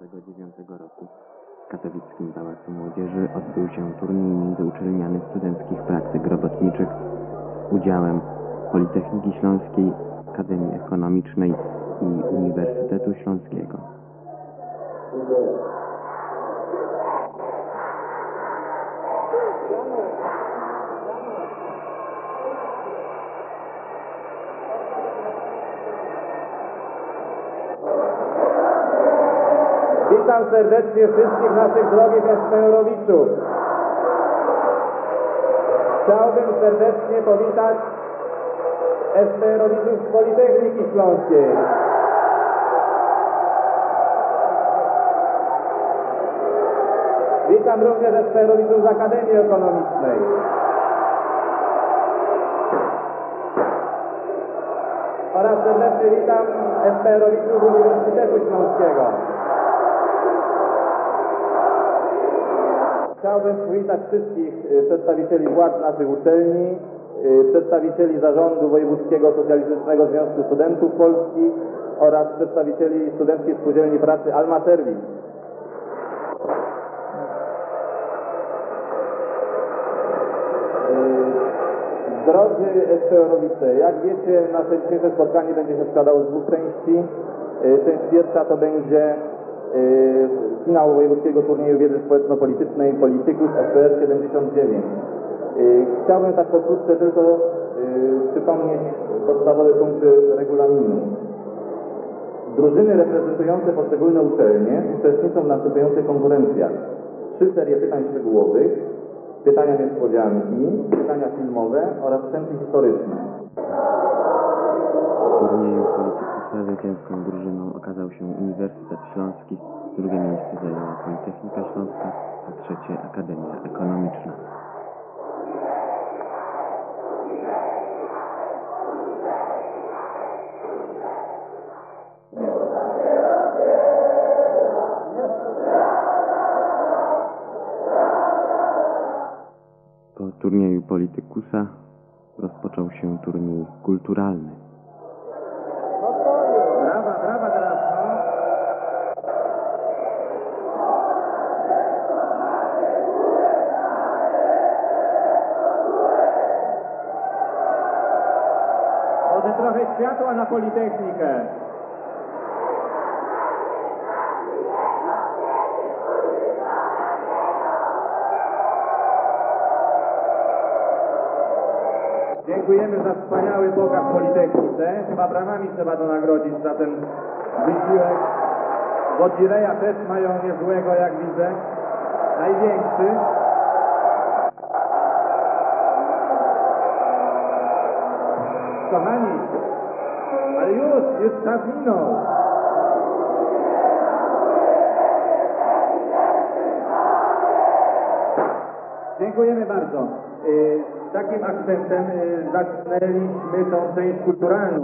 2009 roku w katowickim Pałacu Młodzieży odbył się turniej międzyuczelniany studenckich praktyk robotniczych z udziałem Politechniki Śląskiej, Akademii Ekonomicznej i Uniwersytetu Śląskiego. Witam serdecznie wszystkich naszych drogich SPR-owiczów. Chciałbym serdecznie powitać SPR-owiczów z Politechniki Śląskiej. Witam również SPR-owiczów z Akademii Ekonomicznej. Oraz serdecznie witam SPR-owiczów z Uniwersytetu Śląskiego. Chciałbym powitać wszystkich przedstawicieli władz naszych uczelni, przedstawicieli Zarządu Wojewódzkiego Socjalistycznego Związku Studentów Polskich oraz przedstawicieli Studenckiej Spółdzielni Pracy Alma Service. Drodzy SPR-owicze, jak wiecie, nasze dzisiejsze spotkanie będzie się składało z dwóch części. Część pierwsza to będzie finał wojewódzkiego turnieju wiedzy społeczno-politycznej Politykus SPR 79. Chciałbym tak pokrótce tylko przypomnieć podstawowe punkty regulaminu. Drużyny reprezentujące poszczególne uczelnie uczestniczą w następujących konkurencjach. 3 serie pytań szczegółowych, pytania niespodzianki, pytania filmowe oraz wstępy historyczne. W turnieju Politikusa zwycięską drużyną okazał się Uniwersytet Śląski, drugie miejsce zajęła Politechnika Śląska, a trzecie Akademia Ekonomiczna. Po turnieju Politikusa rozpoczął się turniej kulturalny. Brawa teraz, no. Może trochę światła na Politechnikę. Dziękujemy za wspaniały pokaz w Politechnice. Chyba bramami trzeba to nagrodzić za ten wysiłek. Wodzireja też mają niezłego, jak widzę. Największy. Kochani, ale już czas minął. Dziękujemy bardzo. Takim akcentem zaczynaliśmy tą część kulturalną.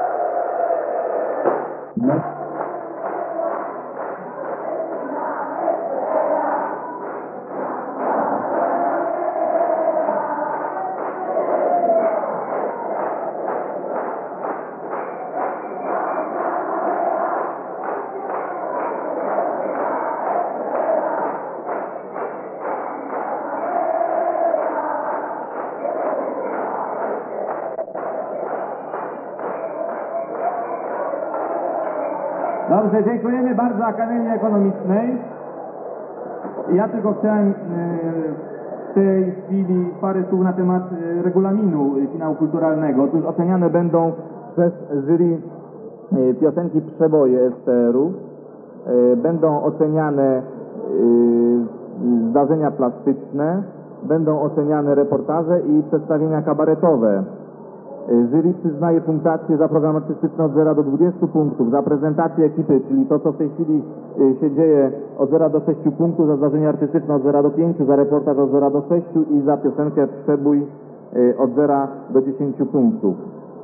Dobrze, dziękujemy bardzo Akademii Ekonomicznej. Ja tylko chciałem w tej chwili parę słów na temat regulaminu finału kulturalnego. Otóż oceniane będą przez jury piosenki przeboje SPR-u. Będą oceniane zdarzenia plastyczne, będą oceniane reportaże i przedstawienia kabaretowe. Jury przyznaje punktację za program artystyczny od 0 do 20 punktów, za prezentację ekipy, czyli to, co w tej chwili się dzieje, od 0 do 6 punktów, za zdarzenie artystyczne od 0 do 5, za reportaż od 0 do 6 i za piosenkę Przebój od 0 do 10 punktów.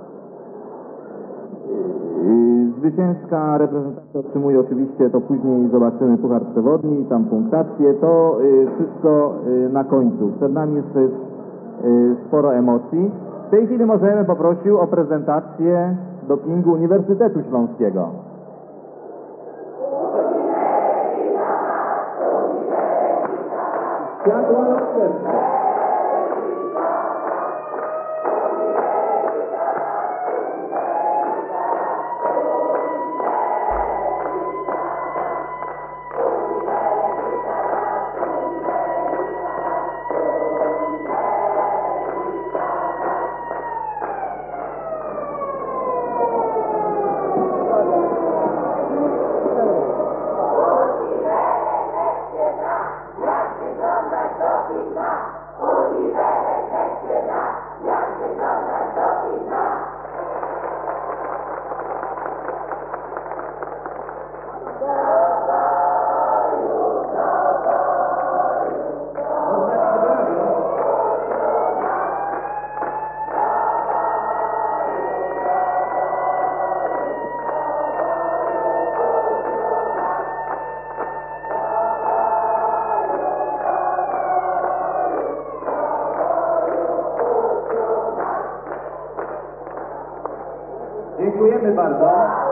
Zwycięska reprezentacja otrzymuje oczywiście, to później zobaczymy, puchar przewodni, tam punktację, to wszystko na końcu. Przed nami jeszcze jest sporo emocji. W tej chwili możemy poprosić o prezentację dopingu Uniwersytetu Śląskiego. Światła następne. Dziękujemy bardzo.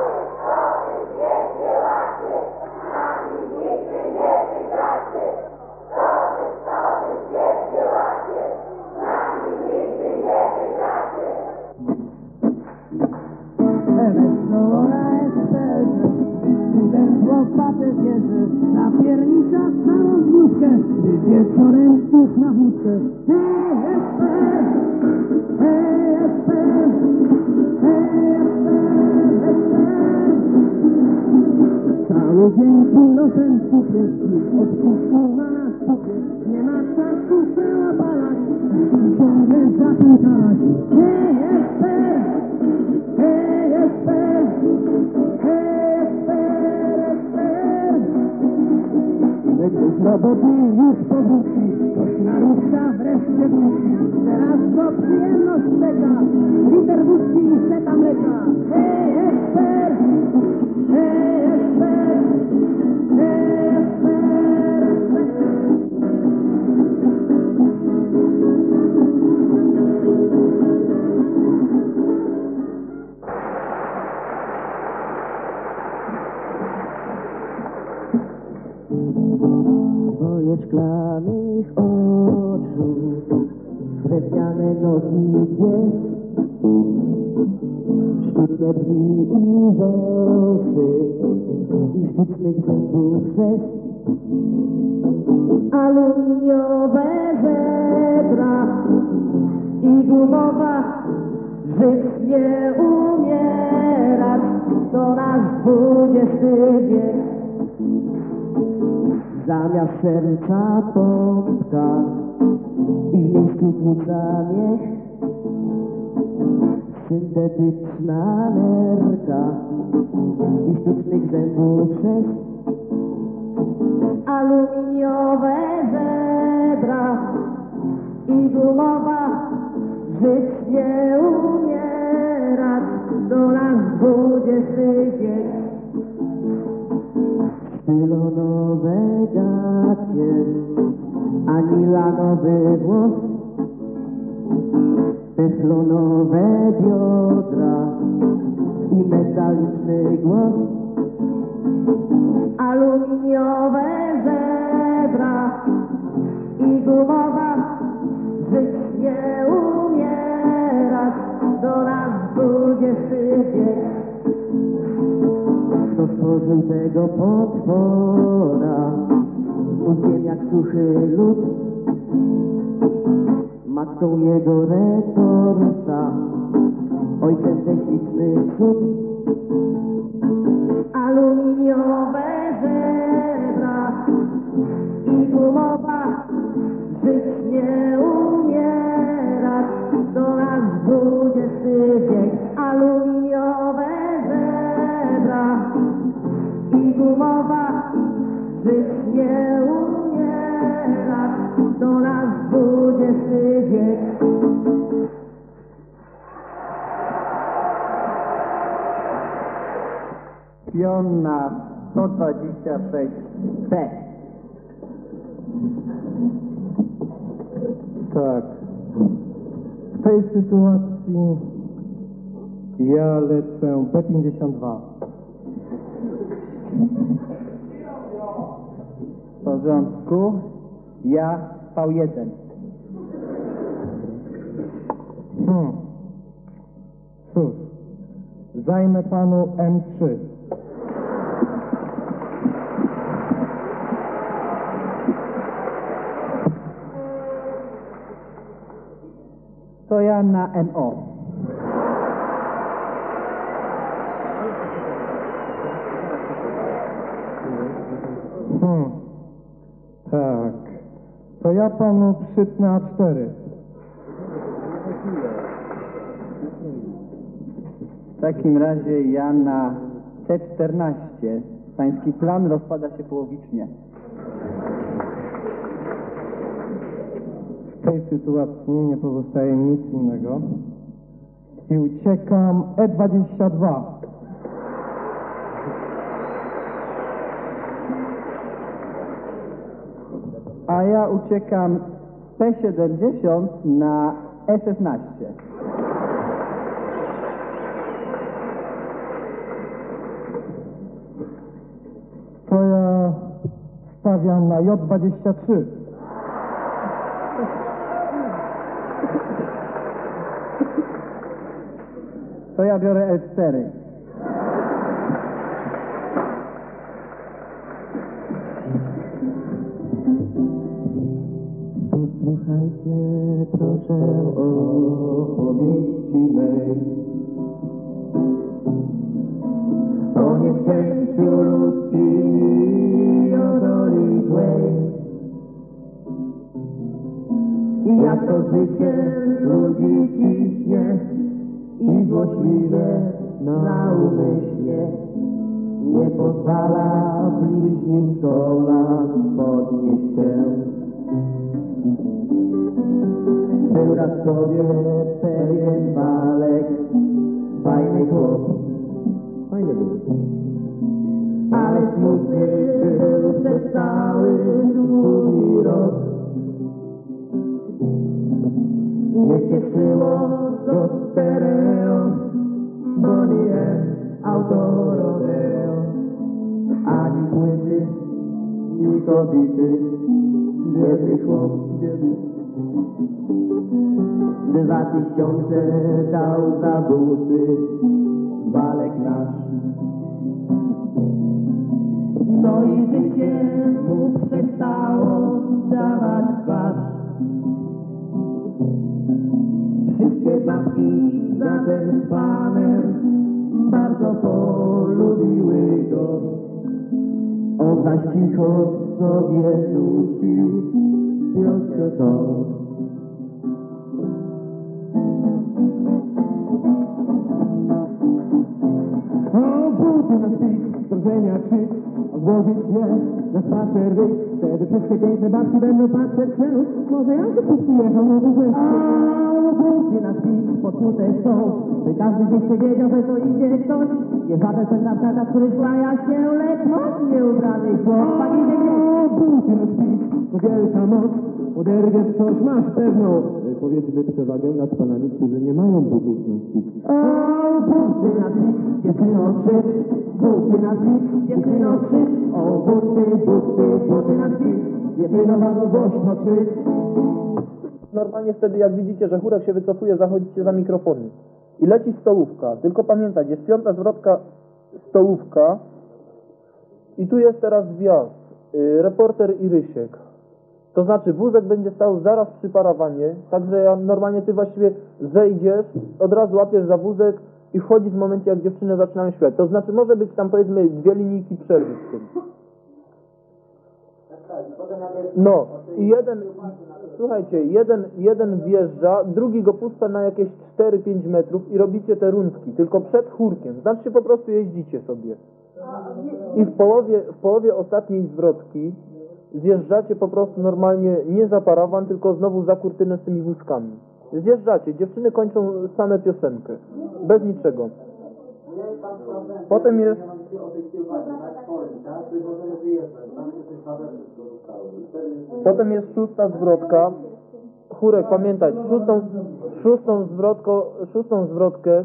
Ten chłopatek wierzy na piernicza całą dniówkę, gdy wieczorem już na wódce. Hej, Esper! Hej, Esper! Hej, Esper! Esper! Cały dzień kilofem cukierki odpuszczą na nas cukier. Nie ma czasu się opalać, musi ciągle zapękalać. Hej, Esper! Hej, Esper! Hej, Esper! Esper! Gdy robotni już powróci, coś narusza wreszcie dusi. Teraz go przyjemność czeka, liter wódki i seta mleka. Hej, Esper! Hej, Esper! Hej, Esper! Esper! Twoje szklanych oczu, drewniane nogi dwie, sztuczne drzwi i rzęsy, i sztucznych zębów sześć, aluminiowe żebra i gumowa, żyć nie umierać, to nasz XX wiek. Zamiast serca pompka i w miejscu płuca miech, syntetyczna nerka i sztucznych zębów sześć, aluminiowe żebra i gumowa, żyć nie umierać, to nasz XX wiek. Pylonowe gacie, ani lanowy włos, teflonowe biodra i metaliczny głos, aluminiowe żebra i gumowa, żyć nie umierać, do nas XX wiek. Kto stworzył tego potwora, uziem jak suchy lód, matką jego retorta, ojcem technicznych cud. Aluminiowe żebra i gumowa, żyć nie umierać, do nas XX wiek. Aluminiowe żebra i gumowa, żyć nie umierać, do nas XX wiek. Pion na 126C. Tak. W tej sytuacji ja lecę B52. W porządku. Ja V1. Cóż, zajmę panu M3. To ja na MO. Tak. To ja panu przytnę A4. W takim razie ja na C14. Pański plan rozpada się połowicznie. W tej sytuacji nie pozostaje nic innego i uciekam E22. A ja uciekam P70 na E16. To ja stawiam na J23. To ja biorę L4. Posłuchajcie proszę opowieści mej o nieszczęściu ludzkim i o doli złej. I jak to życie ludzi ciśnie i złośliwie na umyśle nie pozwala bliźnim z kolan podnieść się. Był raz sobie pewien Walek, fajny chłop, fajny był, ale smutny był przez cały długi rok. Nie cieszyło go stereo, bo nie auto rodeo, ani płyty, ni kobiety, biedny chłop. 2000 dał za buty Walek nasz. No i życie mu przestało dawać twarz. Wszystkie babki za ten panem bardzo polubiły go. On zaś cicho sobie nucił pioskę tą. O, buty na spis, drżenia krzyk, odłożyć je na spacer wyjść. Wtedy wszystkie piękne babki będą patrzeć się. Może ja tu przyjechał na dłużej. O, buty na spis, potknute są, by każdy z nich się wiedział, że to idzie ktoś. Nie żaden sędzia, który szlaja się, lecz modnie ubrany chłopak idzie gdzieś. O, buty na spis, to wielka moc. Oderwiesz coś, masz pewną, powiedzmy, przewagę nad panami, którzy nie mają butów na spis. O, buty na spis, dziewczyno krzycz, buty na spis, dziewczyno krzycz. O, buty na spis, dziewczyno bardzo głośno krzycz. Normalnie wtedy, jak widzicie, że chórek się wycofuje, zachodzicie za mikrofony. I leci stołówka. Tylko pamiętać, jest 5. zwrotka stołówka. I tu jest teraz zwiast. Reporter i Rysiek. To znaczy wózek będzie stał zaraz przy parawanie, także normalnie ty właściwie zejdziesz, od razu łapiesz za wózek i wchodzisz w momencie, jak dziewczyny zaczynają śpiewać. To znaczy może być tam powiedzmy 2 linijki przerwy w tym. No i słuchajcie, jeden wjeżdża, drugi go puszcza na jakieś 4-5 metrów i robicie te rundki, tylko przed chórkiem. Znaczy po prostu jeździcie sobie. I w połowie ostatniej zwrotki zjeżdżacie po prostu normalnie nie za parawan, tylko znowu za kurtynę z tymi wózkami. Zjeżdżacie, dziewczyny kończą same piosenkę. Bez niczego. Potem jest... Potem jest 6. zwrotka. Chórek, pamiętaj, szóstą zwrotkę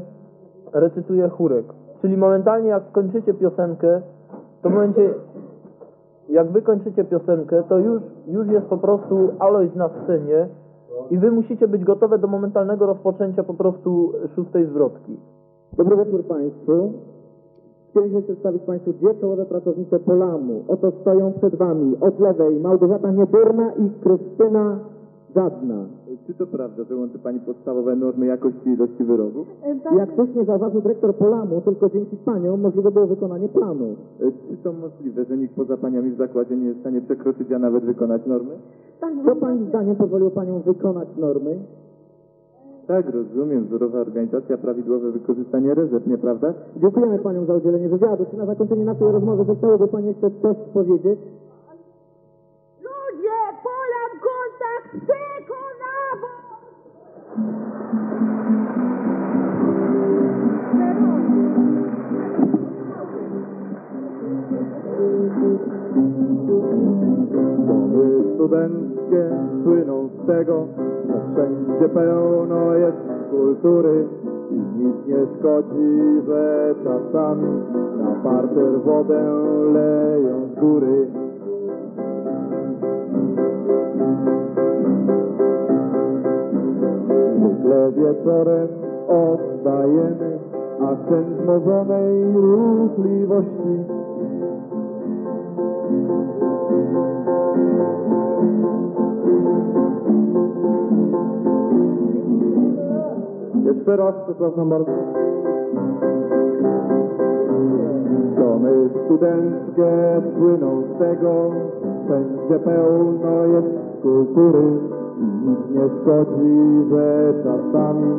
recytuje chórek. Czyli momentalnie jak skończycie piosenkę, to w momencie jak wy kończycie piosenkę, to już jest po prostu Alojz na scenie i wy musicie być gotowe do momentalnego rozpoczęcia po prostu szóstej zwrotki. Dobry wieczór Państwu. Chcieliśmy przedstawić Państwu dwie czołowe pracownice Polamu. Oto stoją przed Wami od lewej Małgorzata Niedurna i Krystyna Żadna. Czy to prawda, że łączy Pani podstawowe normy jakości i ilości wyrobów? Jak słusznie zauważył dyrektor Polamu, tylko dzięki Paniom możliwe było wykonanie planu. Czy to możliwe, że nikt poza Paniami w zakładzie nie jest w stanie przekroczyć, a nawet wykonać normy? Co Pani zdaniem pozwoliło Paniom wykonać normy? Tak, rozumiem. Wzorowa organizacja, prawidłowe wykorzystanie rezerw, nieprawda? Dziękujemy Paniom za udzielenie wywiadu. Czy na zakończenie naszej rozmowy zechciałyby Pani jeszcze coś powiedzieć? Ludzie, Polam kontakt przekonało! Domy studenckie słyną z tego, że wszędzie pełno jest kultury i nic nie szkodzi, że czasami na parter wodę leją z góry. Zwykle wieczorem oddajemy akcent wzmożonej ruchliwości. Jeszcze raz, przepraszam bardzo. Domy studenckie słyną z tego, wszędzie pełno jest kultury i nic nie szkodzi, że czasami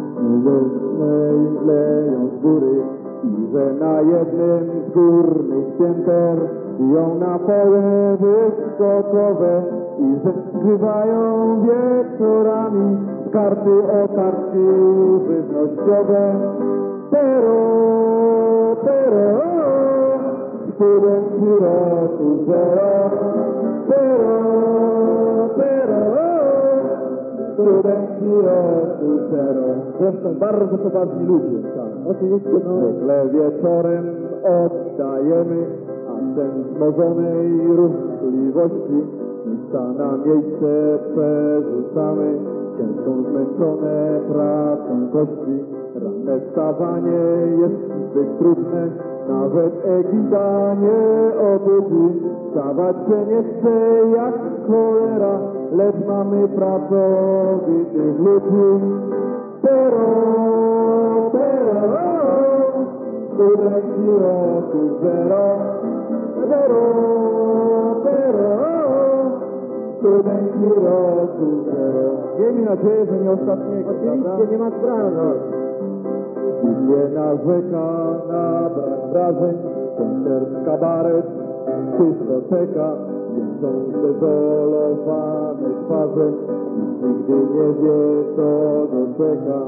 leją z góry i że na jednym z górnych pięter piją napoje wyskokowe i że zgrywają wieczorami karty o kartki żywnościowe. Pero, studenci roku zero. Pero, studenci roku zero. Zresztą bardzo poważni ludzie, tak. Oczywiście, zwykle wieczorem oddajemy akcent wzmożonej ruchliwości. Miejsca na miejsce przerzucamy, ciężką zmęczone pracą kości. Ranne wstawanie jest zbyt trudne, nawet egida nie obudzi. Wstawać się nie chce jak cholera, lecz mamy pracowitych ludzi. Pero, studenci roku zero. Studenci roku zero. Miejmy nadzieję, że nie ostatniego. Oczywiście, nie ma sprawy. Nie narzeka na brak wrażeń, koncert, kabaret, dyskoteka, są zdezolowane twarze, nikt nigdy nie wie, co go czeka.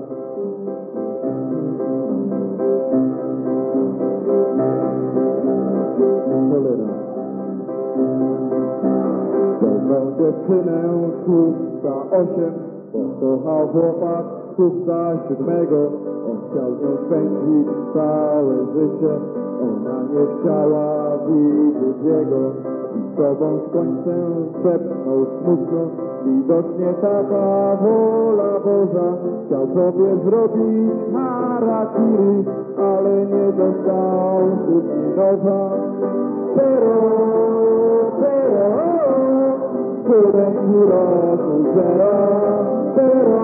Cholera. Dobrą dziewczynę szósta 8 pokochał chłopak szósta 7. On chciał z nią spędzić całe życie, ona nie chciała widzieć jego. I z sobą z końcem szepnął smutno, widocznie taka wola Boża. Chciał sobie zrobić harakiri, ale nie dostał sztuki noża. Pero, studenci roku zero. Pero,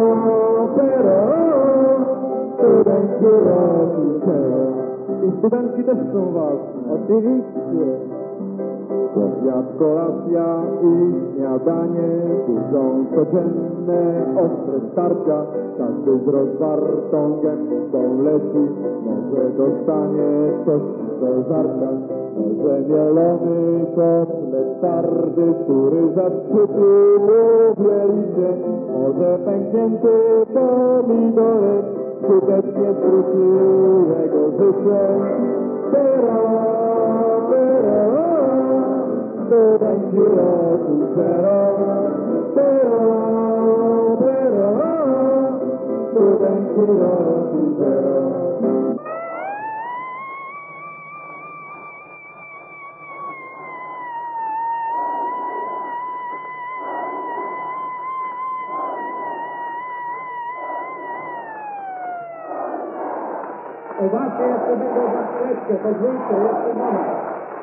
studenci roku zero. I studentki też są ważne. Oczywiście. Obiad, kolacja i śniadanie, tu są codzienne ostre starcia. Każdy z rozwartą gębą leci, może dostanie coś do żarcia. Może mielony kotlet twardy, który zastrzypi lubieliście. Może pęknięty pomidorek skutecznie skróci jego życie. Studenci roku zero. Studenci roku zero. właśnie jeszcze będą za chwileczkę, pozwólcie, jeszcze moment.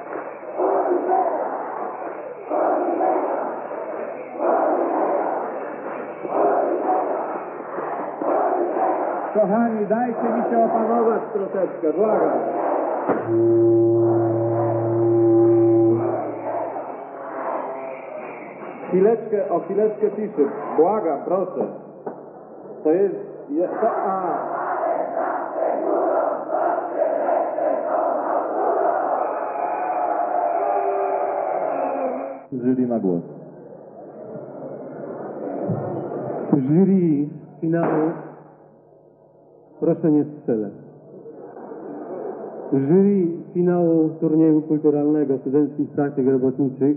Kochani, dajcie mi się opanować troszeczkę, błagam. O chwileczkę ciszy. Błagam, proszę. To jest... Jury ma głos. Jury finału, proszę nie strzelać. Jury finału turnieju kulturalnego studenckich praktyk robotniczych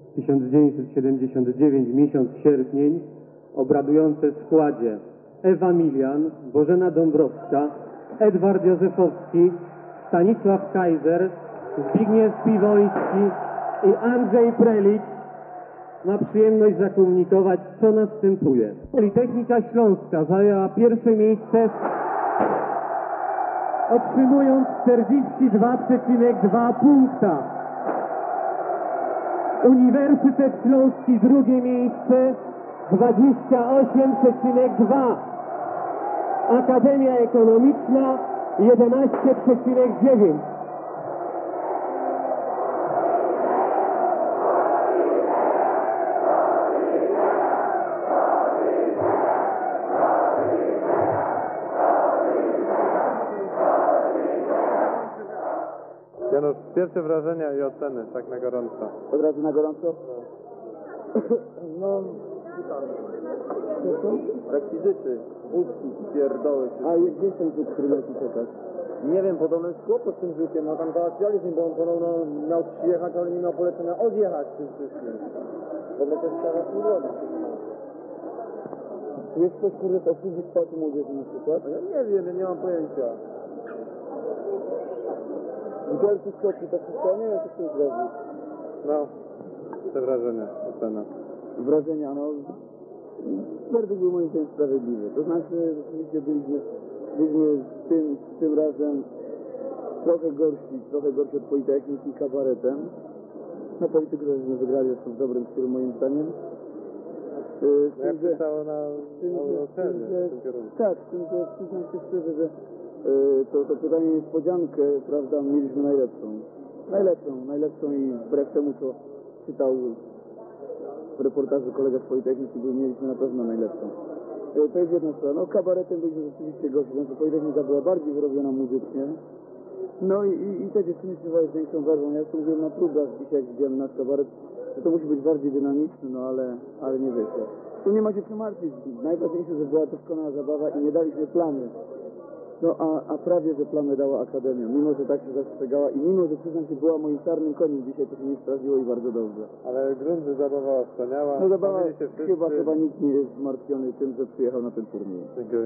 1979, miesiąc sierpień, obradujące w składzie Ewa Milian, Bożena Dąbrowska, Edward Józefowski, Stanisław Kaiser, Zbigniew Piwoński i Andrzej Prelicz, ma przyjemność zakomunikować, co następuje. Politechnika Śląska zajęła pierwsze miejsce, otrzymując 42,2 punkta. Uniwersytet Śląski drugie miejsce 28,2. Akademia Ekonomiczna 11,9. Janusz, pierwsze wrażenia i oceny, tak na gorąco. Od razu na gorąco? No, rekwizyty, wózki, pierdoły. A gdzie jest ten żuk, który miał tu czekać? Nie wiem, podobno jest kłopot z tym żukiem, no tam załatwiali z nim, bo on podobno miał przyjechać, ale nie miał polecenia odjechać z tym wszystkim. Bo my też trzeba nie robić. Tu jest ktoś, kurde, z obsługi sportu młodzieży na przykład? Ja nie wiem, ja nie mam pojęcia. Widziałem tu skoki, to wszystko, nie wiem, co z tym zrobić. No, te wrażenia, ocena. Wrażenia, no... Werdykt był moim zdaniem sprawiedliwy. To znaczy, rzeczywiście byliśmy tym razem trochę gorsi od Politechniki kabaretem. No politykę żeśmy wygrali, zresztą w dobrym stylu moim zdaniem. Jak pisało na ocenie w tym kierunku? Tak, z tym, że przyznam się szczerze, że to pytanie niespodziankę, prawda, mieliśmy najlepszą i wbrew temu, co czytał w reportażu kolega z Politechniki, mieliśmy na pewno najlepszą. To jest jedna sprawa. No kabaretem byliśmy rzeczywiście gości, znaczy Politechnika była bardziej wyrobiona muzycznie. No i te dziewczyny śpiewały z większą wersją. Ja już to mówiłem na próbach dzisiaj, jak widziałem nasz kabaret, że to musi być bardziej dynamiczny, no ale nie wyszło. Tu nie ma się co martwić. Najważniejsze, że była doskonała zabawa i nie daliśmy plamy. No a prawie, że plamę dała Akademia, mimo że tak się zastrzegała i mimo, że przyznam się, była moim czarnym koniem, dzisiaj to się nie sprawdziło i bardzo dobrze. Ale grunt zabawa wspaniała. No zabawa, Bawili się wszyscy. chyba nikt nie jest zmartwiony tym, że przyjechał na ten turniej. Dziękuję.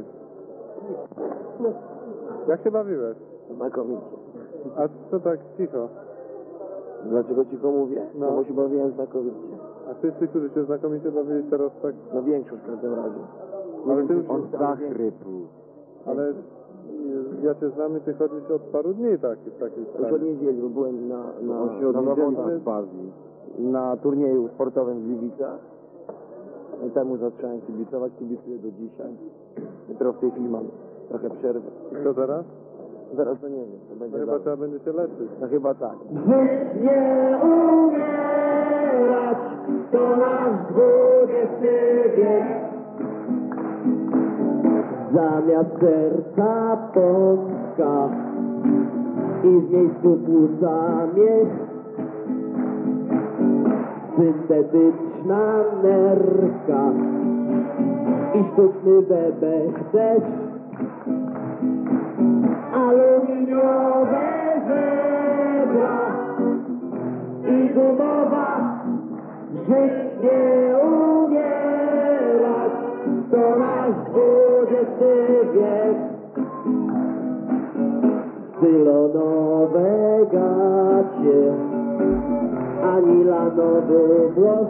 Jak się bawiłeś? Znakomicie. A co tak cicho? Dlaczego cicho mówię? No. Bo się bawiłem znakomicie. A wszyscy, którzy się znakomicie bawili, teraz tak... No większość w każdym razie. Ale ty już... On zachrypł. Ale ja cię znam i ty chodzisz od paru dni taki, w takim Już stanie. od niedzieli, bo byłem na niedzieli zawodach bawi. Na turnieju sportowym w Gliwicach. I temu zacząłem kibicować, kibicuję do dzisiaj. Dopiero w tej chwili mam trochę przerwy. I co teraz? Zaraz to nie wiem, to No będzie chyba dalej. trzeba będzie się leczyć. No chyba tak. Żyć nie umierać, to nasz XX wiek. Zamiast serca Polska i w miejscu płuca miech. Syntetyczna nerka i sztuczny bebek też. Aluminiowe żebra i gumowa. Żyć nie umierać, to nasz XX wiek. Stylonowe gacie, anilanowy włos,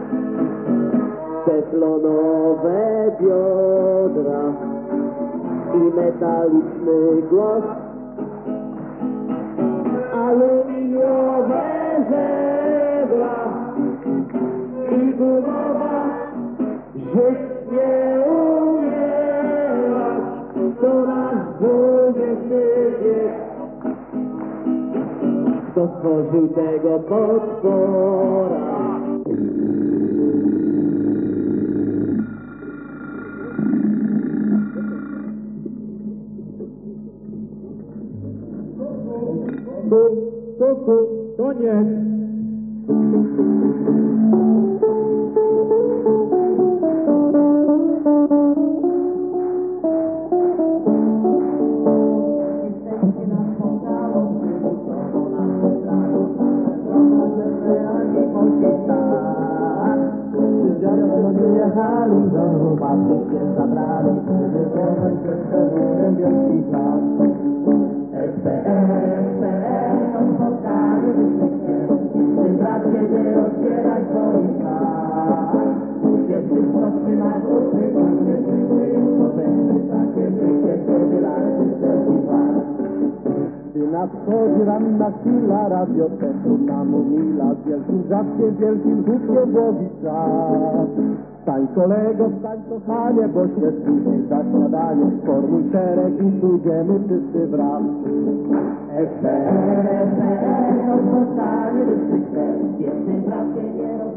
teflonowe biodra i metaliczny głos. Aluminiowe żebra i gumowa, żyć nie umierać, to nasz XX wiek. Kto stworzył tego potwora? Koniec! Jesteście nas pokało, przymusowo nas wybrało, rozwiązane i polski stan. Przydziało przyjechali, do pasy się zabrali, wywiązać przez ten wielki plan. SPR, to spotkanie wyszczyknie, ty bracie nie rozbieraj swoich szat. Się wszystko trzyma grupy, takie żyły, to będzie takie życie, wtedy lasy serci was. Gdy nadchodzi ranna chwila, radioteku nam umila, z wielkim żabkiem, wielkim głupkiem błogi czas. Stań kolego, stań kochanie, bo się spóźni za śniadanie, formuj szereg i pójdziemy wszyscy wraz. SPR, to spotkanie wyszczyknie, ty bracie nie rozbieraj